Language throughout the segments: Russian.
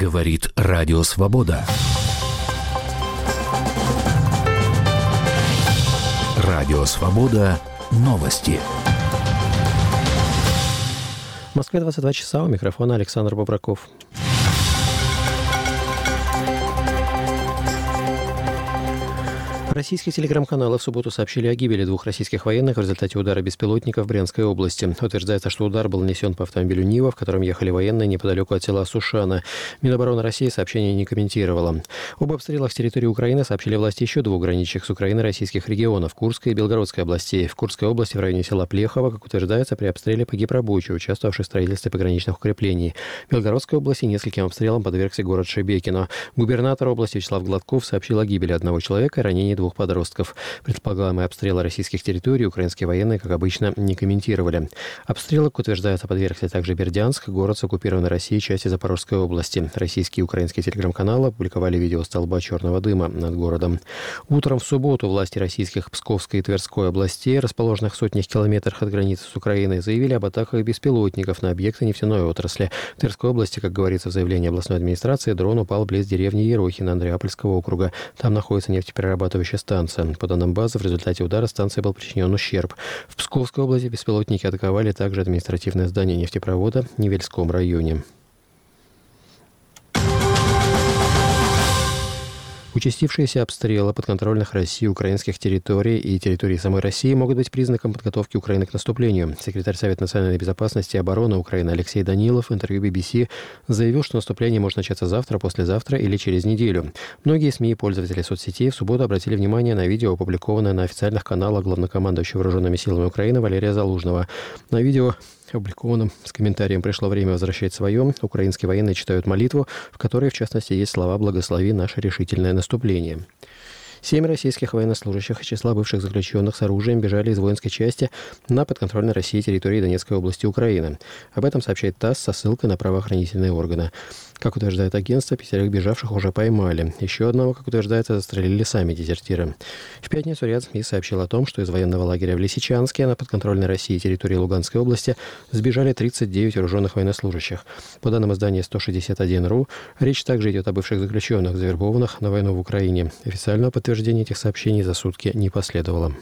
Говорит Радио Свобода. Радио Свобода. Новости. В Москве 22 часа. У микрофона Александр Бобраков. Российские телеграм-каналы в субботу сообщили о гибели двух российских военных в результате удара беспилотника в Брянской области. Утверждается, что удар был нанесен по автомобилю «Нива», в котором ехали военные неподалеку от села Сушана. Минобороны России сообщение не комментировало. Об обстрелах с территории Украины сообщили власти еще двух граничащих с Украиной российских регионов – Курской и Белгородской областей. В Курской области в районе села Плехово, как утверждается, при обстреле погиб рабочий, участвовавший в строительстве пограничных укреплений. В Белгородской области нескольким обстрелам подвергся город Шебекино. Губернатор области Вячеслав Гладков сообщил о гибели одного человека и ранении двух подростков. Предполагаемые обстрелы российских территорий украинские военные, как обычно, не комментировали. Обстрелы, как утверждается, подвергся также Бердянск, город с оккупированной Россией части Запорожской области. Российские и украинские телеграм-каналы опубликовали видео столба черного дыма над городом. Утром в субботу власти российских Псковской и Тверской областей, расположенных в сотнях километрах от границы с Украиной, заявили об атаках беспилотников на объекты нефтяной отрасли. В Тверской области, как говорится в заявлении областной администрации, дрон упал близ деревни Ерохино Андреапольского округа. Там находится нефтеперерабатывающая станция. По данным базы, в результате удара станции был причинен ущерб. В Псковской области беспилотники атаковали также административное здание нефтепровода в Невельском районе. Участившиеся обстрелы подконтрольных России украинских территорий и территорий самой России могут быть признаком подготовки Украины к наступлению. Секретарь Совета национальной безопасности и обороны Украины Алексей Данилов в интервью BBC заявил, что наступление может начаться завтра, послезавтра или через неделю. Многие СМИ и пользователи соцсетей в субботу обратили внимание на видео, опубликованное на официальных каналах главнокомандующего вооруженными силами Украины Валерия Залужного. На видео, опубликованном с комментарием «Пришло время возвращать свое», украинские военные читают молитву, в которой, в частности, есть слова «Благослови наше решительное наступление». 7 российских военнослужащих из числа бывших заключенных с оружием бежали из воинской части на подконтрольной России территории Донецкой области Украины. Об этом сообщает ТАСС со ссылкой на правоохранительные органы. Как утверждает агентство, 5 бежавших уже поймали. Еще одного, как утверждается, застрелили сами дезертиры. В пятницу ряд СМИ сообщил о том, что из военного лагеря в Лисичанске на подконтрольной России территории Луганской области сбежали 39 вооруженных военнослужащих. По данным издания 161.ru, речь также идет о бывших заключенных, завербованных на войну в Украине. Официального подтверждения этих сообщений за сутки не последовало.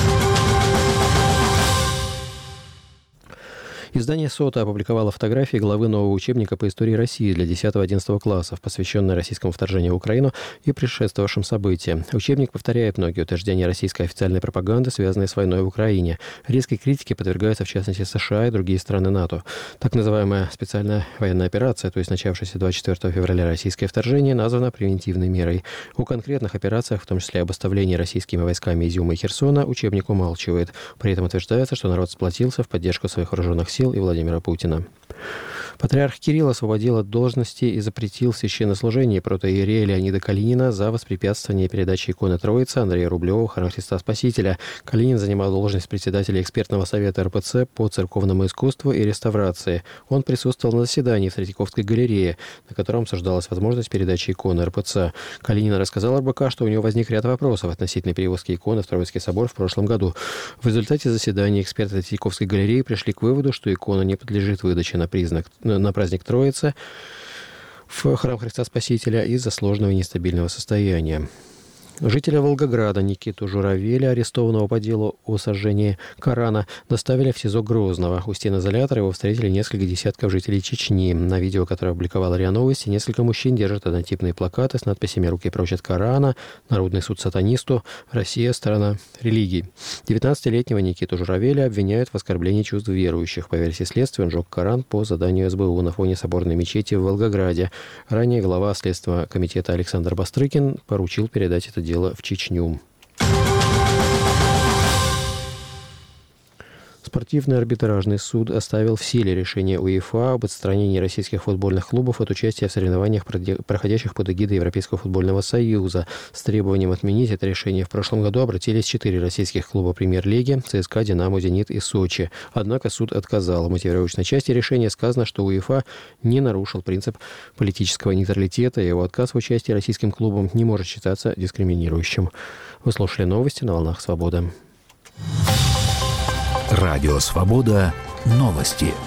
Издание «Сота» опубликовало фотографии главы нового учебника по истории России для 10-11 классов, посвященной российскому вторжению в Украину и предшествовавшим событиям. Учебник повторяет многие утверждения российской официальной пропаганды, связанные с войной в Украине. Резкой критике подвергаются, в частности, США и другие страны НАТО. Так называемая специальная военная операция, то есть начавшаяся 24 февраля российское вторжение, названа превентивной мерой. О конкретных операциях, в том числе об оставлении российскими войсками Изюма и Херсона, учебник умалчивает. При этом утверждается, что народ сплотился в поддержку своих вооруженных сил и Владимира Путина. Патриарх Кирилл освободил от должности и запретил священнослужение протоиерея Леонида Калинина за воспрепятствование передачи иконы Троицы Андрея Рублева в храм Христа Спасителя. Калинин занимал должность председателя экспертного совета РПЦ по церковному искусству и реставрации. Он присутствовал на заседании в Третьяковской галерее, на котором обсуждалась возможность передачи иконы РПЦ. Калинин рассказал РБК, что у него возник ряд вопросов относительно перевозки иконы в Троицкий собор в прошлом году. В результате заседания эксперты Третьяковской галереи пришли к выводу, что икона не подлежит выдаче на праздник Троицы в храм Христа Спасителя из-за сложного и нестабильного состояния. Жителя Волгограда Никиту Журавеля, арестованного по делу о сожжении Корана, доставили в СИЗО Грозного. У стен изолятора его встретили несколько десятков жителей Чечни. На видео, которое опубликовала РИА Новости, несколько мужчин держат однотипные плакаты с надписями «Руки прочь от Корана», «Народный суд сатанисту», «Россия – страна религий». 19-летнего Никиту Журавеля обвиняют в оскорблении чувств верующих. По версии следствия, он сжег Коран по заданию СБУ на фоне соборной мечети в Волгограде. Ранее глава Следственного комитета Александр Бастрыкин поручил передать это дело в Чечню. Спортивный арбитражный суд оставил в силе решение УЕФА об отстранении российских футбольных клубов от участия в соревнованиях, проходящих под эгидой Европейского футбольного союза. С требованием отменить это решение в прошлом году обратились 4 российских клуба премьер-лиги – ЦСКА, «Динамо», «Зенит» и «Сочи». Однако суд отказал. В мотивировочной части решения сказано, что УЕФА не нарушил принцип политического нейтралитета, и его отказ в участии российским клубам не может считаться дискриминирующим. Вы слушали новости на «Волнах Свободы». Радио Свобода. Новости.